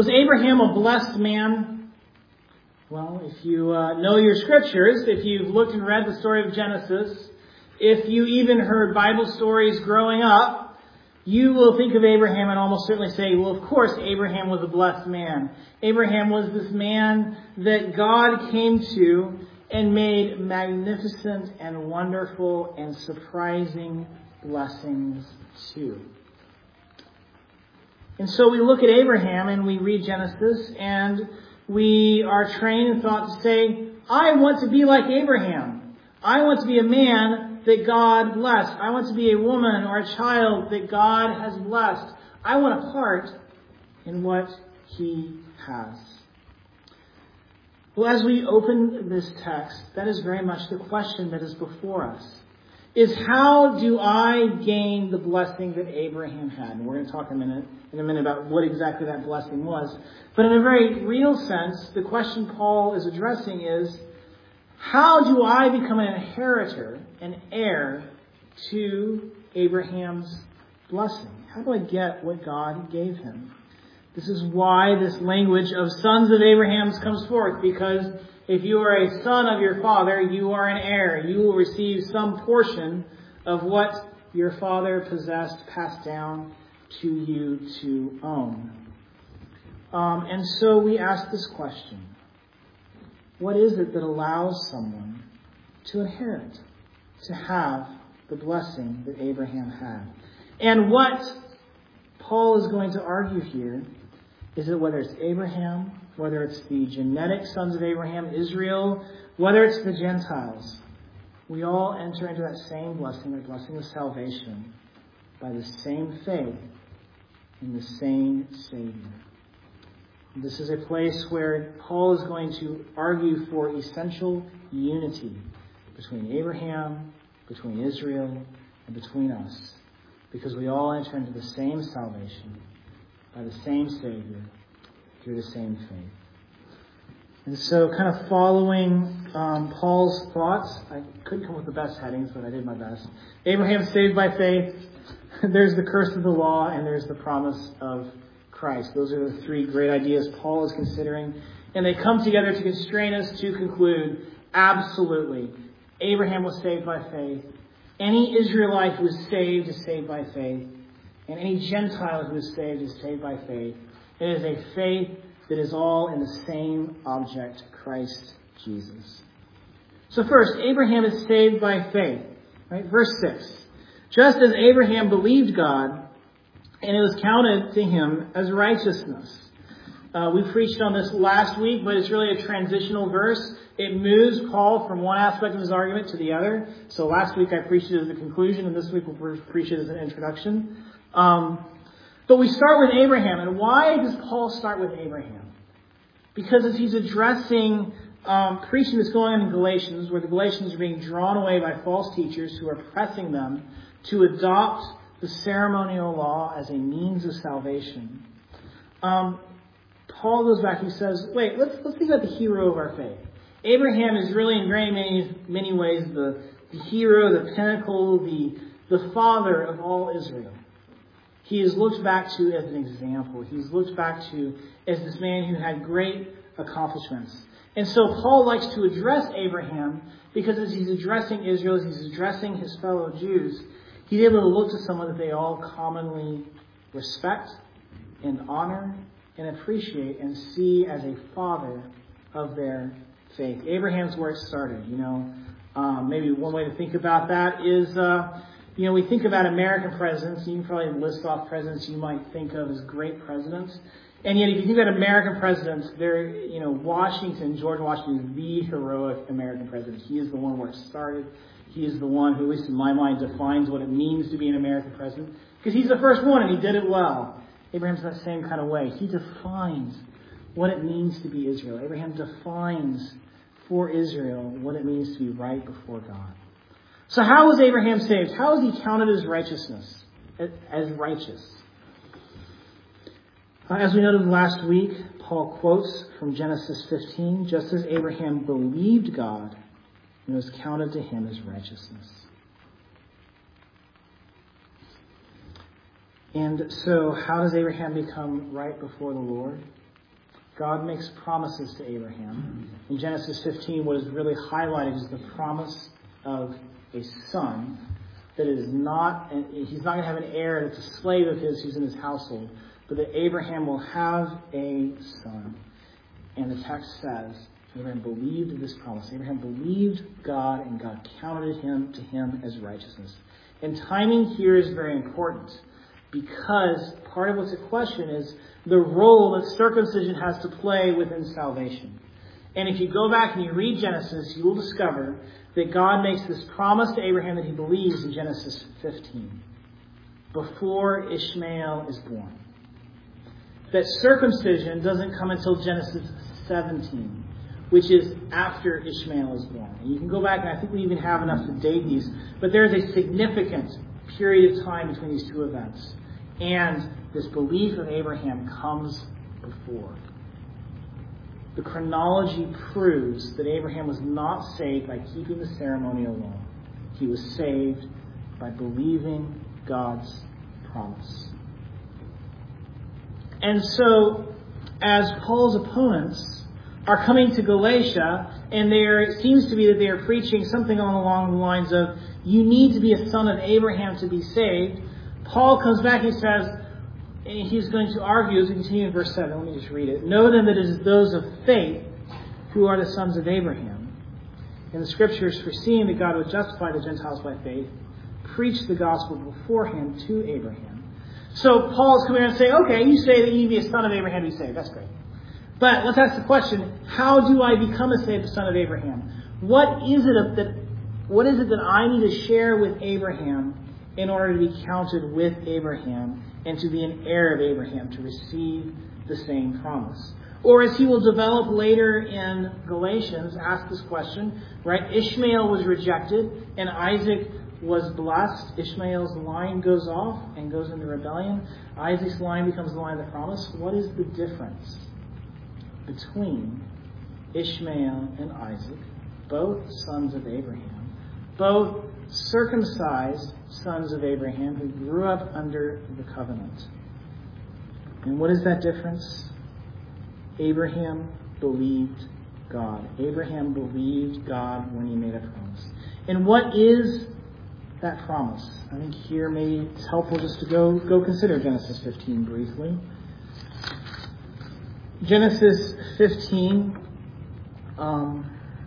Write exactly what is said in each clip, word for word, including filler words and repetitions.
Was Abraham a blessed man? Well, if you uh, know your scriptures, if you've looked and read the story of Genesis, if you even heard Bible stories growing up, you will think of Abraham and almost certainly say, well, of course, Abraham was a blessed man. Abraham was this man that God came to and made magnificent and wonderful and surprising blessings to. And so we look at Abraham and we read Genesis and we are trained and thought to say, I want to be like Abraham. I want to be a man that God blessed. I want to be a woman or a child that God has blessed. I want a part in what He has. Well, as we open this text, that is very much the question that is before us. Is how do I gain the blessing that Abraham had? And we're going to talk in a minute, in a minute about what exactly that blessing was. But in a very real sense, the question Paul is addressing is, how do I become an inheritor, an heir to Abraham's blessing? How do I get what God gave him? This is why this language of sons of Abraham comes forth, because if you are a son of your father, you are an heir. You will receive some portion of what your father possessed, passed down to you to own. Um, and so we ask this question. What is it that allows someone to inherit, to have the blessing that Abraham had? And what Paul is going to argue here is that whether it's Abraham, whether it's the genetic sons of Abraham, Israel, whether it's the Gentiles, we all enter into that same blessing, the blessing of salvation, by the same faith in the same Savior. This is a place where Paul is going to argue for essential unity between Abraham, between Israel, and between us, because we all enter into the same salvation by the same Savior through the same faith. And so kind of following um, Paul's thoughts, I couldn't come up with the best headings, but I did my best. Abraham saved by faith. There's the curse of the law, and there's the promise of Christ. Those are the three great ideas Paul is considering. And they come together to constrain us to conclude, absolutely, Abraham was saved by faith. Any Israelite who is saved is saved by faith. And any Gentile who is saved is saved by faith. It is a faith that is all in the same object, Christ Jesus. So first, Abraham is saved by faith. Right? Verse six. Just as Abraham believed God, and it was counted to him as righteousness. Uh, we preached on this last week, but it's really a transitional verse. It moves Paul from one aspect of his argument to the other. So last week I preached it as a conclusion, and this week we'll preach it as an introduction. Um, but we start with Abraham. And why does Paul start with Abraham? Because as he's addressing um, preaching that's going on in Galatians, where the Galatians are being drawn away by false teachers who are pressing them to adopt the ceremonial law as a means of salvation. Um, Paul goes back and he says, wait, let's let's think about the hero of our faith. Abraham is really in very many many ways the, the hero, the pinnacle, the, the father of all Israel. He is looked back to as an example. He's looked back to as this man who had great accomplishments. And so Paul likes to address Abraham because as he's addressing Israel, as he's addressing his fellow Jews, he's able to look to someone that they all commonly respect and honor and appreciate and see as a father of their faith. Abraham's where it started, you know. Um, maybe one way to think about that is, uh, you know, we think about American presidents. You can probably list off presidents you might think of as great presidents. And yet, if you think about American presidents, they're, you know, Washington, George Washington is the heroic American president. He is the one where it started. He is the one who, at least in my mind, defines what it means to be an American president. Because he's the first one and he did it well. Abraham's that same kind of way. He defines what it means to be Israel. Abraham defines for Israel what it means to be right before God. So how was Abraham saved? How was he counted as righteousness? As righteous? As we noted last week, Paul quotes from Genesis fifteen, just as Abraham believed God, and it was counted to him as righteousness. And so, how does Abraham become right before the Lord? God makes promises to Abraham. In Genesis fifteen, what is really highlighted is the promise of a son that is not, and he's not going to have an heir that's a slave of his who's in his household, but that Abraham will have a son. And the text says, Abraham believed this promise. Abraham believed God, and God counted him to him as righteousness. And timing here is very important, because part of what's at question is the role that circumcision has to play within salvation. And if you go back and you read Genesis, you will discover that God makes this promise to Abraham that he believes in Genesis fifteen, before Ishmael is born. That circumcision doesn't come until Genesis seventeen, which is after Ishmael is born. And you can go back, and I think we even have enough to date these, but there is a significant period of time between these two events. And this belief of Abraham comes before. The chronology proves that Abraham was not saved by keeping the ceremonial law. He was saved by believing God's promise. And so, as Paul's opponents are coming to Galatia, and there it seems to be that they are preaching something along the lines of, you need to be a son of Abraham to be saved, Paul comes back and he says, and he's going to argue as we continue in verse seven. Let me just read it. Know then that it is those of faith who are the sons of Abraham. In the Scriptures, foreseeing that God would justify the Gentiles by faith, preached the gospel beforehand to Abraham. So Paul is coming out and saying, okay, you say that you need to be a son of Abraham to be saved. That's great. But let's ask the question, how do I become a saved son of Abraham? What is it that, what is it that I need to share with Abraham in order to be counted with Abraham and to be an heir of Abraham, to receive the same promise? Or as he will develop later in Galatians, ask this question, right? Ishmael was rejected and Isaac was blessed. Ishmael's line goes off and goes into rebellion. Isaac's line becomes the line of the promise. What is the difference between Ishmael and Isaac, both sons of Abraham, both circumcised sons of Abraham who grew up under the covenant? And what is that difference? Abraham believed God. Abraham believed God when he made a promise. And what is that promise? I think here maybe it's helpful just to go, go consider Genesis fifteen briefly. Genesis fifteen, um,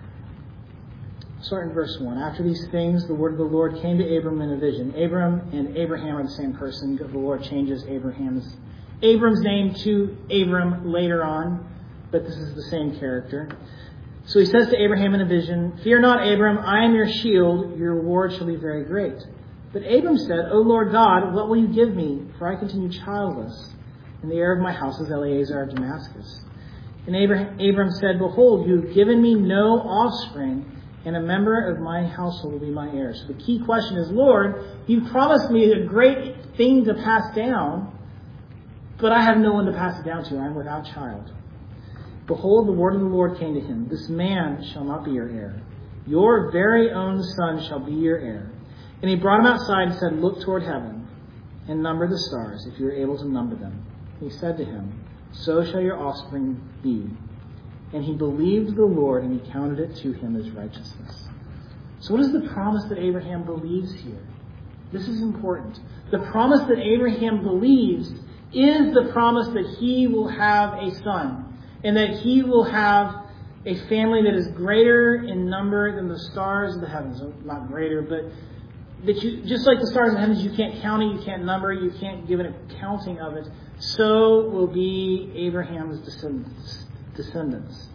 start in verse one. After these things, the word of the Lord came to Abram in a vision. Abram and Abraham are the same person. The Lord changes Abraham's Abram's name to Abram later on, but this is the same character. So he says to Abraham in a vision, "Fear not, Abram, I am your shield. Your reward shall be very great." But Abram said, "O Lord God, what will you give me? For I continue childless, and the heir of my house is Eleazar of Damascus." And Abraham, Abram said, "Behold, you have given me no offspring, and a member of my household will be my heir." So the key question is, Lord, you promised me a great thing to pass down, but I have no one to pass it down to. I am without child. Behold, the word of the Lord came to him. "This man shall not be your heir. Your very own son shall be your heir." And he brought him outside and said, "Look toward heaven and number the stars, if you are able to number them." He said to him, "So shall your offspring be." And he believed the Lord, and he counted it to him as righteousness. So what is the promise that Abraham believes here? This is important. The promise that Abraham believes is the promise that he will have a son, and that he will have a family that is greater in number than the stars of the heavens. Not greater, but that you, just like the stars of the heavens, you can't count it, you can't number it, you can't give an accounting of it. So will be Abraham's descendants. descendants.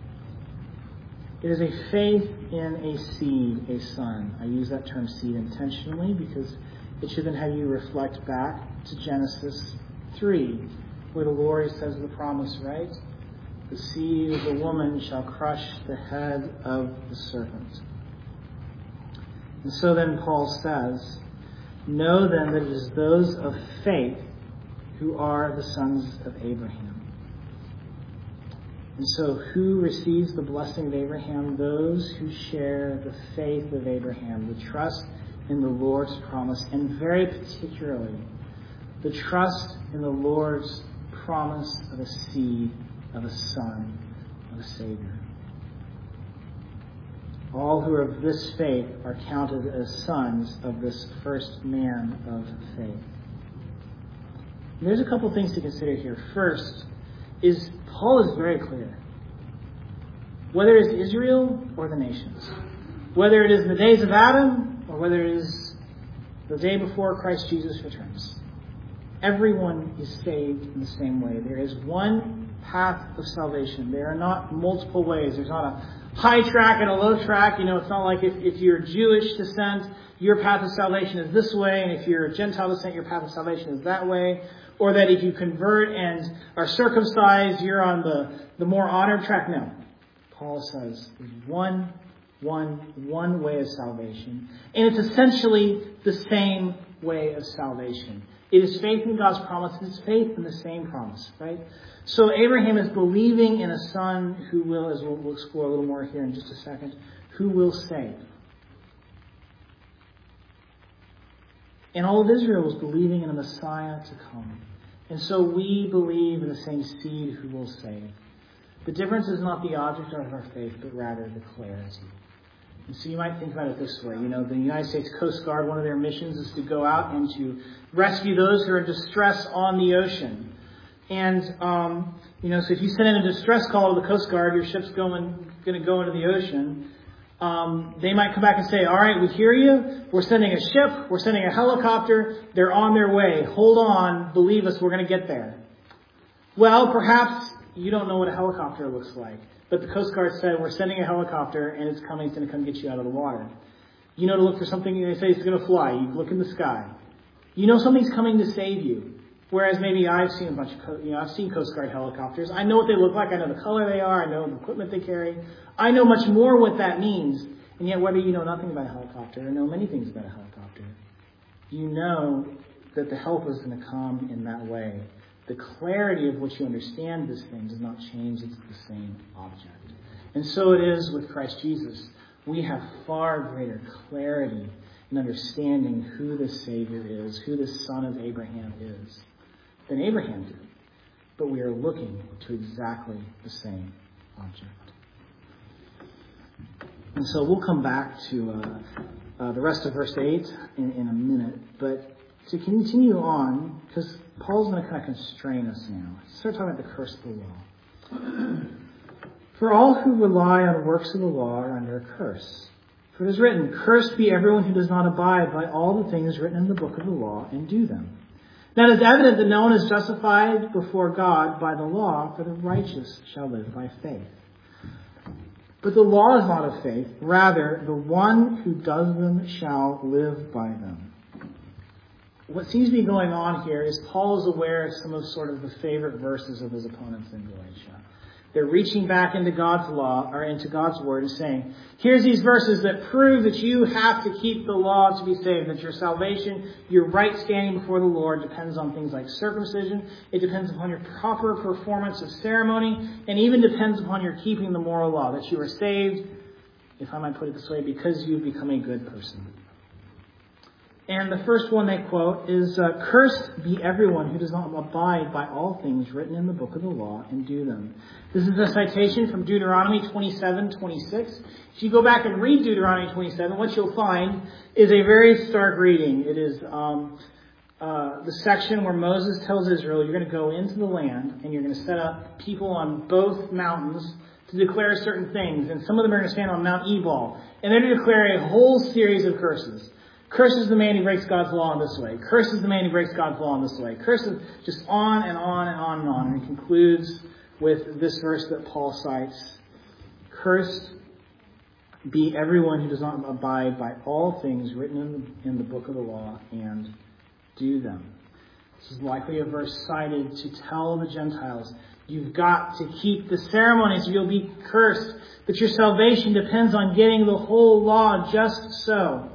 It is a faith in a seed, a son. I use that term seed intentionally because it should then have you reflect back to Genesis three, where the Lord says the promise, right? The seed of the woman shall crush the head of the serpent. And so then Paul says, "Know then that it is those of faith who are the sons of Abraham." And so who receives the blessing of Abraham? Those who share the faith of Abraham, the trust in the Lord's promise, and very particularly the trust in the Lord's promise of a seed of a son, of a Savior. All who are of this faith are counted as sons of this first man of faith. And there's a couple things to consider here. First, is Paul is very clear. Whether it's Israel or the nations, whether it is the days of Adam or whether it is the day before Christ Jesus returns, everyone is saved in the same way. There is one path of salvation. There are not multiple ways. There's not a high track and a low track. You know, it's not like if, if you're Jewish descent, your path of salvation is this way, and if you're Gentile descent, your path of salvation is that way. Or that if you convert and are circumcised, you're on the, the more honored track. No. Paul says there's one, one, one way of salvation. And it's essentially the same way of salvation. It is faith in God's promise. It's faith in the same promise, right? So Abraham is believing in a son who will, as we'll, we'll explore a little more here in just a second, who will save. And all of Israel was believing in a Messiah to come. And so we believe in the same seed who will save. The difference is not the object of our faith, but rather the clarity. And so you might think about it this way. You know, the United States Coast Guard, one of their missions is to go out and to rescue those who are in distress on the ocean. And, um, you know, so if you send in a distress call to the Coast Guard, your ship's going, going to go into the ocean. Um, they might come back and say, all right, we hear you. We're sending a ship. We're sending a helicopter. They're on their way. Hold on. Believe us. We're going to get there. Well, perhaps you don't know what a helicopter looks like. But the Coast Guard said, we're sending a helicopter and it's coming. It's going to come get you out of the water. You know to look for something. They say it's going to fly. You look in the sky. You know something's coming to save you. Whereas maybe I've seen a bunch of, you know, I've seen Coast Guard helicopters. I know what they look like. I know the color they are. I know the equipment they carry. I know much more what that means. And yet whether you know nothing about a helicopter or know many things about a helicopter, you know that the help is going to come in that way. The clarity of which you understand this thing does not change. It's the same object. And so it is with Christ Jesus. We have far greater clarity in understanding who the Savior is, who the son of Abraham is, than Abraham did. But we are looking to exactly the same object. And so we'll come back to uh, uh, the rest of verse eight in, in a minute. But to continue on, because Paul's going to kind of constrain us now. Let's start talking about the curse of the law. For all who rely on works of the law are under a curse. For it is written, cursed be everyone who does not abide by all the things written in the book of the law and do them. Now it is evident that no one is justified before God by the law, for the righteous shall live by faith. But the law is not of faith. Rather, the one who does them shall live by them. What seems to be going on here is Paul is aware of some of sort of the favorite verses of his opponents in Galatia. They're reaching back into God's law, or into God's word, and saying, here's these verses that prove that you have to keep the law to be saved, that your salvation, your right standing before the Lord depends on things like circumcision. It depends upon your proper performance of ceremony, and even depends upon your keeping the moral law, that you are saved, if I might put it this way, because you've become a good person. And the first one they quote is, uh, cursed be everyone who does not abide by all things written in the book of the law and do them. This is a citation from Deuteronomy twenty-seven twenty-six. If you go back and read Deuteronomy twenty-seven, what you'll find is a very stark reading. It is um, uh, the section where Moses tells Israel, you're going to go into the land and you're going to set up people on both mountains to declare certain things. And some of them are going to stand on Mount Ebal. And they're going to declare a whole series of curses. Curses the man who breaks God's law in this way. Curses the man who breaks God's law in this way. Curses just on and on and on and on. And he concludes with this verse that Paul cites. Cursed be everyone who does not abide by all things written in the, in the book of the law and do them. This is likely a verse cited to tell the Gentiles, you've got to keep the ceremonies or you'll be cursed. But your salvation depends on getting the whole law just so.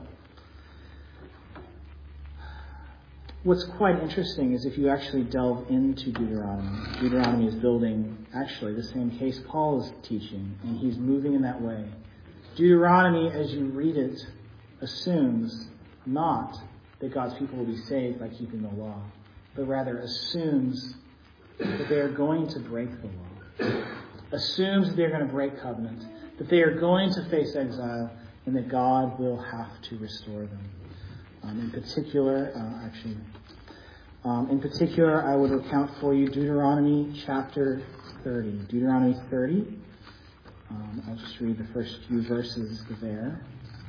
What's quite interesting is if you actually delve into Deuteronomy, Deuteronomy is building actually the same case Paul is teaching, and he's moving in that way. Deuteronomy, as you read it, assumes not that God's people will be saved by keeping the law, but rather assumes that they are going to break the law. assumes that they're going to break covenant, that they are going to face exile, and that God will have to restore them. Um, in particular, uh, actually, um, in particular, I would recount for you Deuteronomy chapter thirty. Deuteronomy thirty. Um, I'll just read the first few verses there.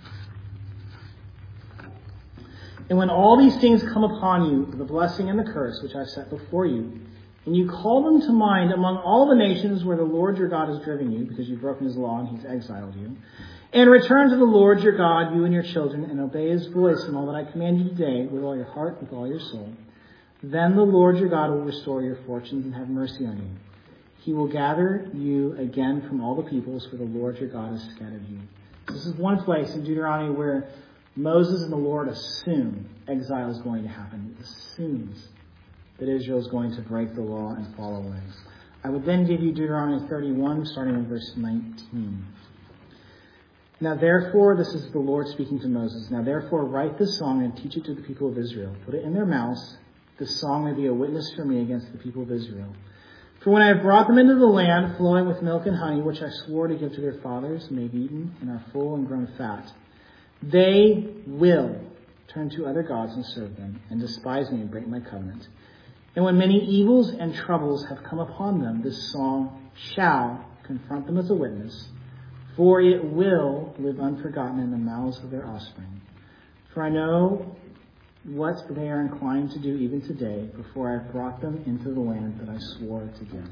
And when all these things come upon you, the blessing and the curse which I've set before you, and you call them to mind among all the nations where the Lord your God has driven you, because you've broken his law and he's exiled you, and return to the Lord your God, you and your children, and obey his voice in all that I command you today, with all your heart, with all your soul, then the Lord your God will restore your fortunes and have mercy on you. He will gather you again from all the peoples, for the Lord your God has scattered you. This is one place in Deuteronomy where Moses and the Lord assume exile is going to happen. He assumes that Israel is going to break the law and fall away. I would then give you Deuteronomy thirty-one, starting in verse nineteen. Now therefore, this is the Lord speaking to Moses. Now therefore, write this song and teach it to the people of Israel. Put it in their mouths. This song may be a witness for me against the people of Israel. For when I have brought them into the land flowing with milk and honey, which I swore to give to their fathers, and they've eaten and are full and grown fat, they will turn to other gods and serve them, and despise me and break my covenant. And when many evils and troubles have come upon them, this song shall confront them as a witness, for it will live unforgotten in the mouths of their offspring. For I know what they are inclined to do even today, before I have brought them into the land that I swore to give.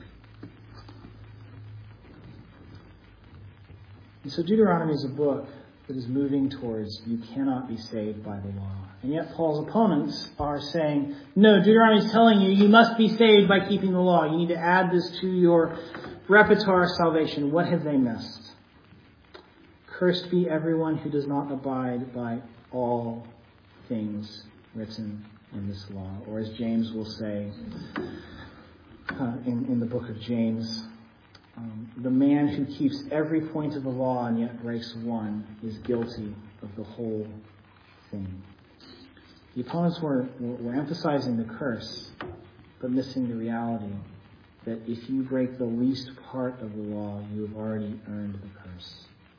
And so Deuteronomy is a book that is moving towards you cannot be saved by the law. And yet Paul's opponents are saying, no, Deuteronomy is telling you you must be saved by keeping the law. You need to add this to your repertoire of salvation. What have they missed? Cursed be everyone who does not abide by all things written in this law. Or as James will say uh, in, in the book of James, um, the man who keeps every point of the law and yet breaks one is guilty of the whole thing. The opponents were, were, were emphasizing the curse, but missing the reality that if you break the least part of the law, you have already earned the curse.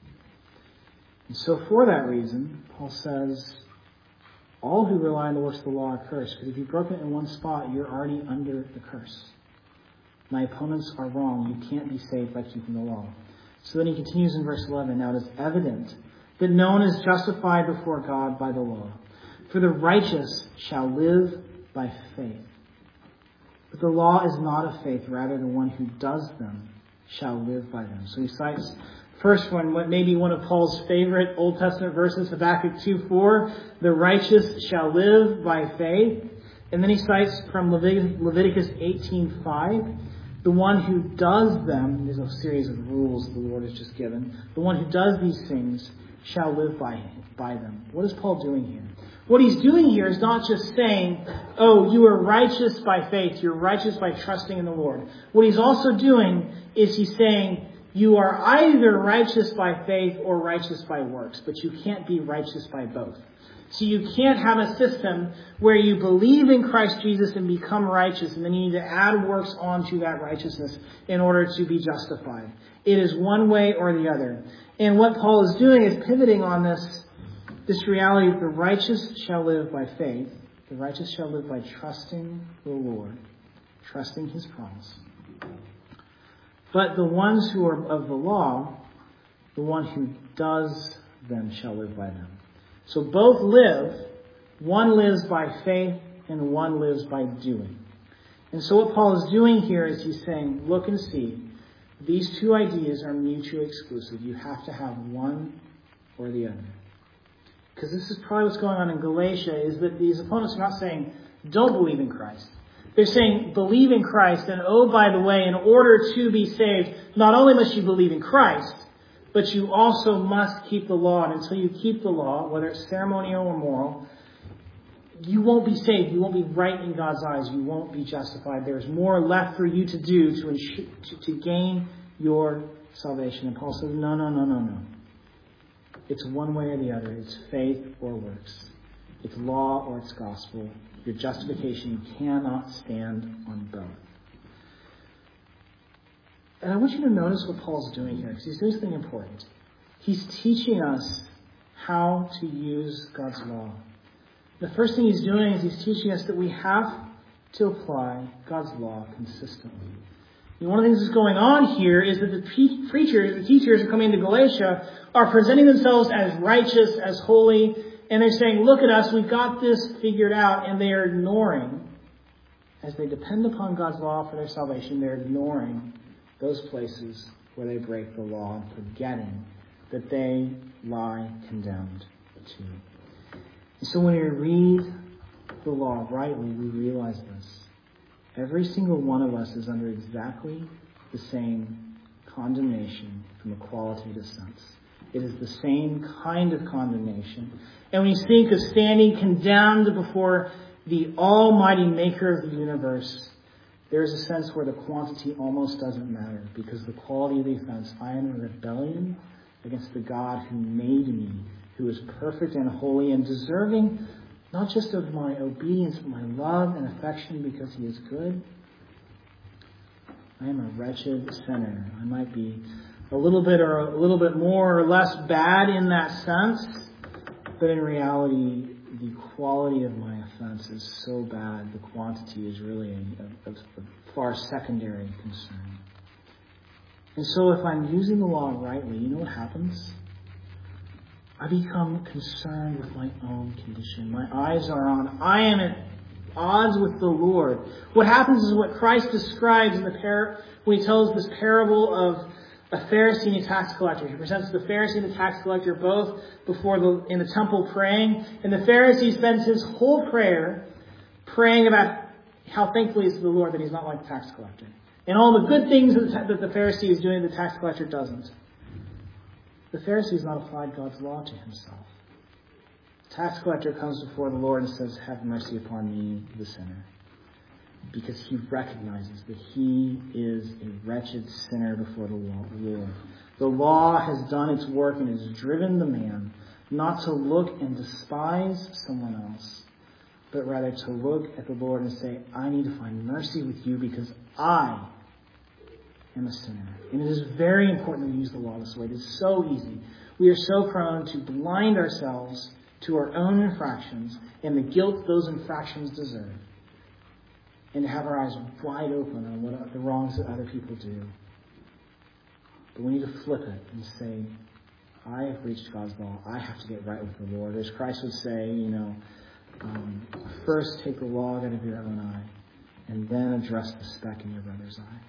And so for that reason, Paul says, all who rely on the works of the law are cursed, because if you've broken it in one spot, you're already under the curse. My opponents are wrong. You can't be saved by keeping the law. So then he continues in verse eleven. Now it is evident that no one is justified before God by the law. For the righteous shall live by faith. But the law is not of faith. Rather, the one who does them shall live by them. So he cites first one, what may be one of Paul's favorite Old Testament verses, Habakkuk two four. The righteous shall live by faith. And then he cites from Leviticus eighteen five. The one who does them, there's a series of rules the Lord has just given. The one who does these things shall live by, by them. What is Paul doing here? What he's doing here is not just saying, oh, you are righteous by faith. You're righteous by trusting in the Lord. What he's also doing is he's saying, you are either righteous by faith or righteous by works, but you can't be righteous by both. So you can't have a system where you believe in Christ Jesus and become righteous, and then you need to add works onto that righteousness in order to be justified. It is one way or the other. And what Paul is doing is pivoting on this, this reality that the righteous shall live by faith. The righteous shall live by trusting the Lord, trusting his promise. But the ones who are of the law, the one who does them shall live by them. So both live. One lives by faith and one lives by doing. And so what Paul is doing here is he's saying, look and see. These two ideas are mutually exclusive. You have to have one or the other. Because this is probably what's going on in Galatia, is that these opponents are not saying, don't believe in Christ. They're saying, believe in Christ, and oh, by the way, in order to be saved, not only must you believe in Christ, but you also must keep the law. And until you keep the law, whether it's ceremonial or moral, you won't be saved. You won't be right in God's eyes. You won't be justified. There's more left for you to do to, ensure, to, to gain your salvation. And Paul says, no, no, no, no, no. It's one way or the other. It's faith or works. It's law or it's gospel. Your justification cannot stand on both. And I want you to notice what Paul's doing here, because he's doing something important. He's teaching us how to use God's law. The first thing he's doing is he's teaching us that we have to apply God's law consistently. And one of the things that's going on here is that the pre- preachers, the teachers who are coming into Galatia are presenting themselves as righteous, as holy, and they're saying, look at us, we've got this figured out, and they are ignoring, as they depend upon God's law for their salvation, they're ignoring those places where they break the law and forgetting that they lie condemned to. And so when we read the law rightly, we realize this. Every single one of us is under exactly the same condemnation from a qualitative sense. It is the same kind of condemnation. And when you think of standing condemned before the almighty maker of the universe, there is a sense where the quantity almost doesn't matter, because the quality of the offense, I am in rebellion against the God who made me, who is perfect and holy and deserving not just of my obedience, but my love and affection because he is good. I am a wretched sinner. I might be a little bit or a little bit more or less bad in that sense, but in reality, the quality of my offense is so bad, the quantity is really a, a, a far secondary concern. And so if I'm using the law rightly, you know what happens? I become concerned with my own condition. My eyes are on, I am at odds with the Lord. What happens is what Christ describes in the par- when he tells this parable of a Pharisee and a tax collector. He presents the Pharisee and the tax collector both before the in the temple praying. And the Pharisee spends his whole prayer praying about how thankful he is to the Lord that he's not like the tax collector. And all the good things that the Pharisee is doing, the tax collector doesn't. The Pharisee has not applied God's law to himself. The tax collector comes before the Lord and says, have mercy upon me, the sinner. Because he recognizes that he is a wretched sinner before the Lord. The law has done its work and has driven the man not to look and despise someone else, but rather to look at the Lord and say, I need to find mercy with you because I am a sinner. And it is very important that we use the law this way. It is so easy. We are so prone to blind ourselves to our own infractions and the guilt those infractions deserve, and to have our eyes wide open on what the wrongs that other people do. But we need to flip it and say, I have breached God's law. I have to get right with the Lord. As Christ would say, you know, um, first take the log out of your own eye, and then address the speck in your brother's eye.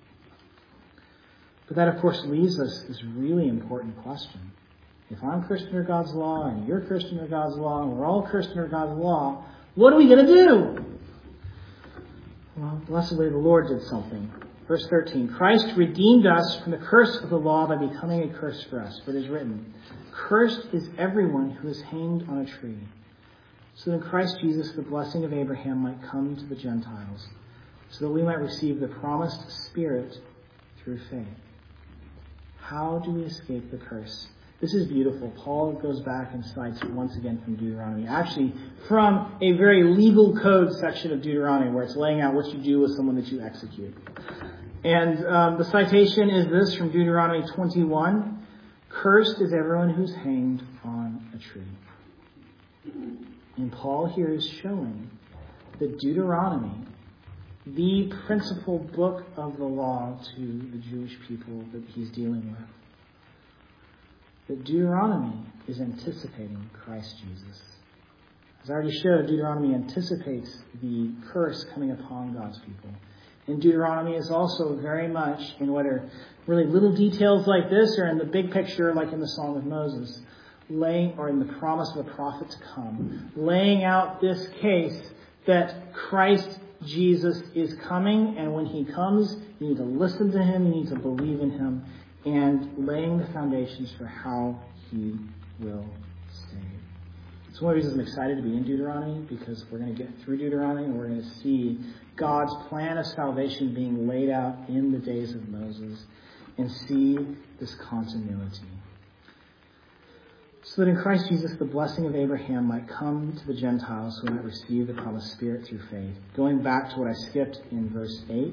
But that, of course, leaves us this really important question. If I'm Christian under God's law, and you're Christian under God's law, and we're all Christian under God's law, what are we going to do? Well, blessedly the Lord did something. Verse thirteen, Christ redeemed us from the curse of the law by becoming a curse for us. For it is written, cursed is everyone who is hanged on a tree, so that in Christ Jesus the blessing of Abraham might come to the Gentiles, so that we might receive the promised Spirit through faith. How do we escape the curse? This is beautiful. Paul goes back and cites once again from Deuteronomy. Actually, from a very legal code section of Deuteronomy, where it's laying out what you do with someone that you execute. And um, the citation is this from Deuteronomy twenty-one. Cursed is everyone who's hanged on a tree. And Paul here is showing that Deuteronomy, the principal book of the law to the Jewish people that he's dealing with, that Deuteronomy is anticipating Christ Jesus. As I already showed, Deuteronomy anticipates the curse coming upon God's people. And Deuteronomy is also very much, in whether really little details like this or in the big picture like in the Song of Moses, laying, or in the promise of a prophet to come, laying out this case that Christ Jesus is coming, and when he comes, you need to listen to him, you need to believe in him, and laying the foundations for how he will save. It's one of the reasons I'm excited to be in Deuteronomy, because we're going to get through Deuteronomy and we're going to see God's plan of salvation being laid out in the days of Moses and see this continuity. So that in Christ Jesus the blessing of Abraham might come to the Gentiles who might receive the promised Spirit through faith. Going back to what I skipped in verse eight,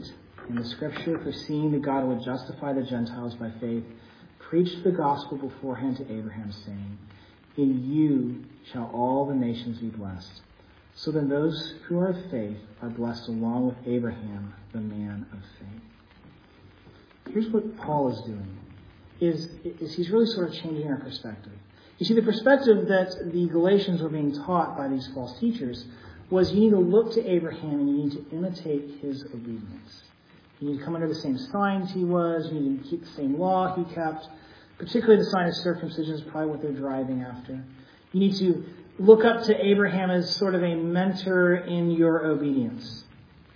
in the Scripture, foreseeing that God would justify the Gentiles by faith, preached the gospel beforehand to Abraham, saying, in you shall all the nations be blessed. So then those who are of faith are blessed along with Abraham, the man of faith. Here's what Paul is doing, is, is he's really sort of changing our perspective. You see, the perspective that the Galatians were being taught by these false teachers was you need to look to Abraham and you need to imitate his obedience. You need to come under the same signs he was. You need to keep the same law he kept. Particularly the sign of circumcision is probably what they're driving after. You need to look up to Abraham as sort of a mentor in your obedience.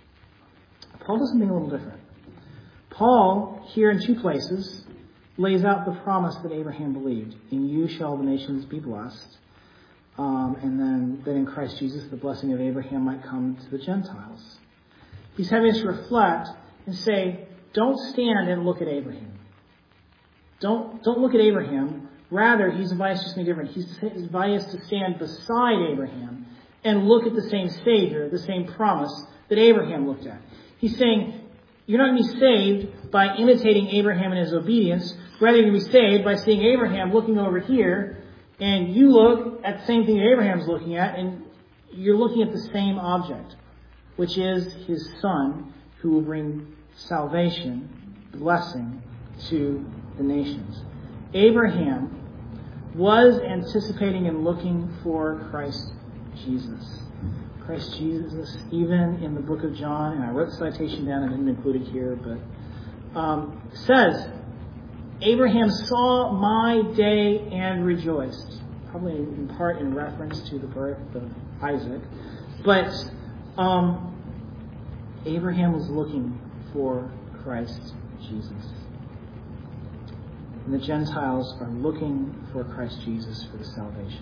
Paul does something a little different. Paul, here in two places, lays out the promise that Abraham believed. In you shall the nations be blessed. Um, and then that in Christ Jesus the blessing of Abraham might come to the Gentiles. He's having us reflect and say, don't stand and look at Abraham. Don't, don't look at Abraham. Rather, he's invited us to something different. He's invited us to stand beside Abraham and look at the same Savior, the same promise that Abraham looked at. He's saying, you're not going to be saved by imitating Abraham in his obedience. Rather, you're going to be saved by seeing Abraham looking over here, and you look at the same thing that Abraham's looking at, and you're looking at the same object, which is his son, who will bring salvation, blessing to the nations. Abraham was anticipating and looking for Christ Jesus. Christ Jesus, even in the book of John, and I wrote the citation down, I didn't include it here, but um, says, Abraham saw my day and rejoiced. Probably in part in reference to the birth of Isaac. But um, Abraham was looking for Christ Jesus. And the Gentiles are looking for Christ Jesus for the salvation.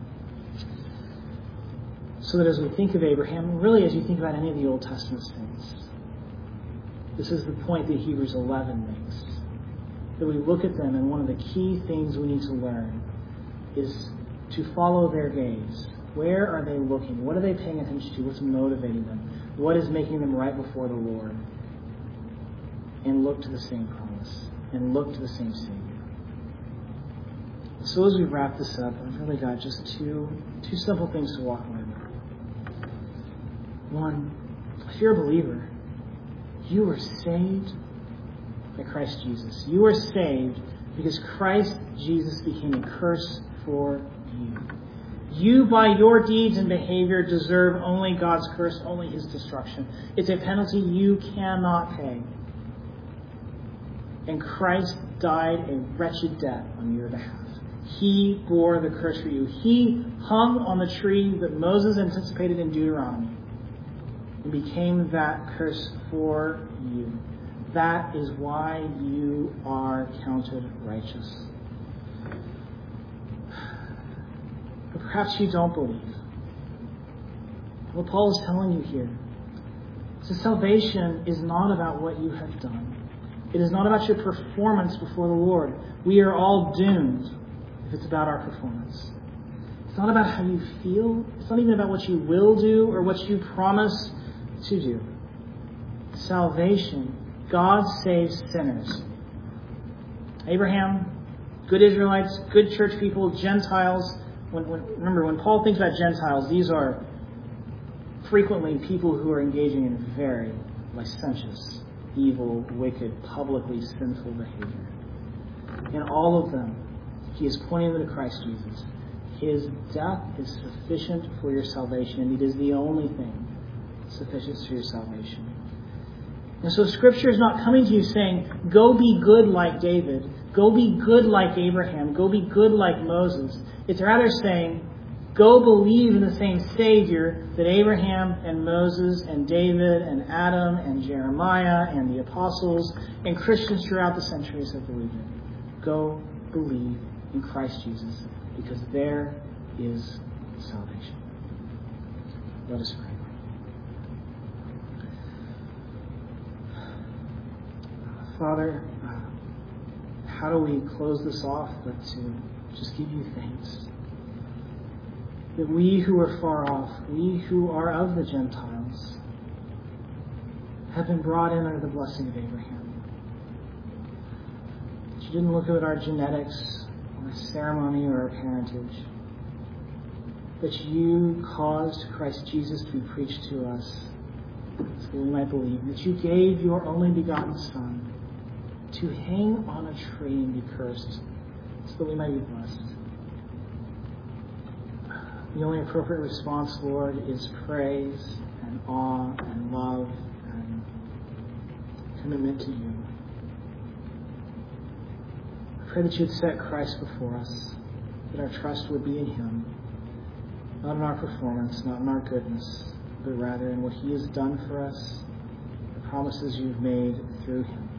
So that as we think of Abraham, really as you think about any of the Old Testament saints, this is the point that Hebrews eleven makes. That we look at them, and one of the key things we need to learn is to follow their gaze. Where are they looking? What are they paying attention to? What's motivating them? What is making them right before the Lord? And look to the same promise. And look to the same Savior. So as we wrap this up, I've really got just two, two simple things to walk away with. One, if you're a believer, you are saved by Christ Jesus. You are saved because Christ Jesus became a curse for you. You, by your deeds and behavior, deserve only God's curse, only His destruction. It's a penalty you cannot pay. And Christ died a wretched death on your behalf. He bore the curse for you. He hung on the tree that Moses anticipated in Deuteronomy and became that curse for you. That is why you are counted righteous. But perhaps you don't believe. What Paul is telling you here is that salvation is not about what you have done. It is not about your performance before the Lord. We are all doomed if it's about our performance. It's not about how you feel. It's not even about what you will do or what you promise to do. Salvation, God saves sinners. Abraham, good Israelites, good church people, Gentiles. When, when, remember, when Paul thinks about Gentiles, these are frequently people who are engaging in very licentious, evil, wicked, publicly sinful behavior. In all of them, he is pointing them to Christ Jesus. His death is sufficient for your salvation, and it is the only thing sufficient for your salvation. And so Scripture is not coming to you saying, go be good like David, go be good like Abraham, go be good like Moses. It's rather saying, go believe in the same Savior that Abraham and Moses and David and Adam and Jeremiah and the apostles and Christians throughout the centuries have believed in. Go believe in Christ Jesus, because there is salvation. Let us pray. Father, uh, how do we close this off but to just give you thanks? That we who are far off, we who are of the Gentiles, have been brought in under the blessing of Abraham. That you didn't look at our genetics or our ceremony or our parentage. That you caused Christ Jesus to be preached to us so that we might believe. That you gave your only begotten Son to hang on a tree and be cursed so that we might be blessed. The only appropriate response, Lord, is praise and awe and love and commitment to you. I pray that you would set Christ before us, that our trust would be in him, not in our performance, not in our goodness, but rather in what he has done for us, the promises you've made through him.